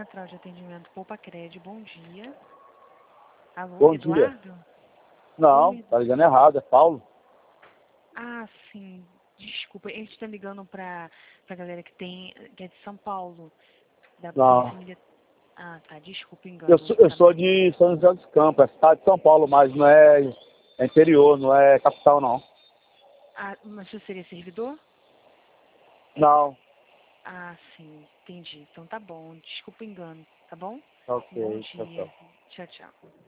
Central de Atendimento Poupa-Cred, bom dia. Alô, Bom dia. Eduardo? Não, Oi. tá ligando errado, é Paulo. Ah, sim. Desculpa, a gente tá ligando pra galera que é de São Paulo, da Não. Polícia Militar. Ah, tá, desculpa o Eu engano. sou, eu sou de São José dos Campos, é cidade de São Paulo, mas não é interior, não é capital, não. Ah, mas você seria servidor? Não. Ah, sim, entendi. Então tá bom, desculpa o engano, tá bom? Bom Ok, tchau, dia. tchau. Tchau, tchau.